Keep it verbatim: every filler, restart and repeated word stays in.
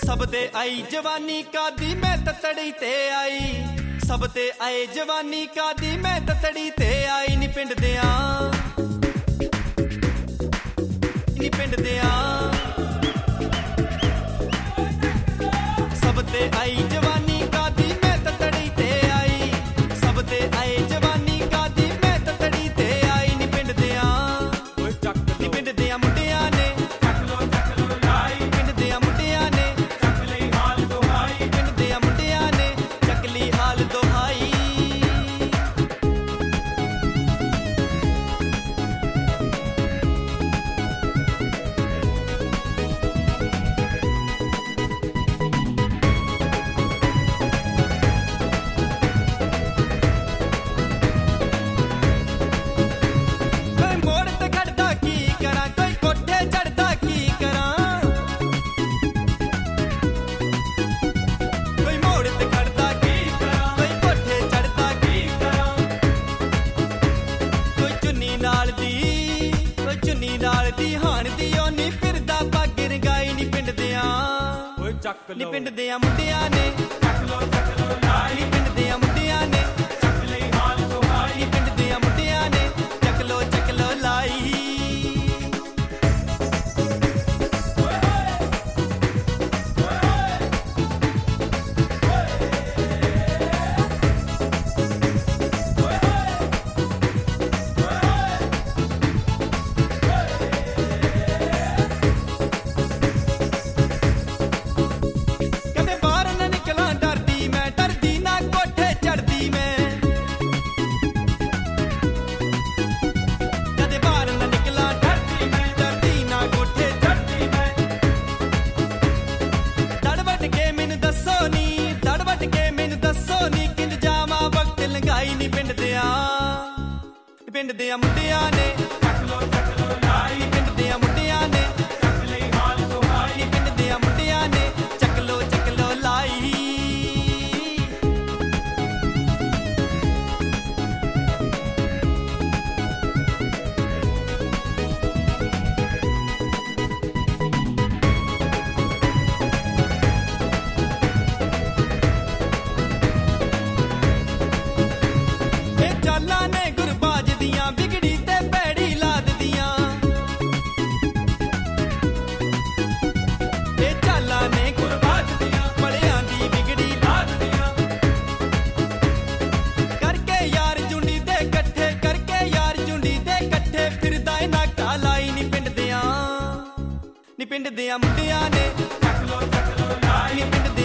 सब ते आई जवानी कादी मैं ततड़ी ते आई सब ते आए जवानी कादी मैं ततड़ी ते आई नी पिंड दियां नी पिंड दियां सब ते आई जवानी कादी मैं ततड़ी ते आई सब ते आए जवानी कादी मैं ततड़ी ते आई नी पिंड दियां नी पिंड दियां मुंडियां ने पिंड दियां मुंडियां ने पिंड दियां मुंडियां ने चकली हाल दोहाई नी पिंड दियां मुंडियां ने नी पिंड दियां मुंडियां ने नी पिंड दियां मुंडियां ने चकलो चकलो लाई नी पिंड दियां पिंड दियां मुंडियां ने नी पिंड दियां मुंडियां ने नी पिंड दियां मुंडियां ने चकलो चकलो लाई चाला ने गुरबाज दियां बिगड़ी ते पैड़ी लाद दियां ए चाला ने गुरबाज दियां बड़ियां दी बिगड़ी लाद दियां करके यार जुंडी दे कट्ठे करके यार जुंडी दे कट्ठे फिरदा ए नाका लाई नी पिंड दियां नी पिंड दियां मुंडियां ने नी पिंड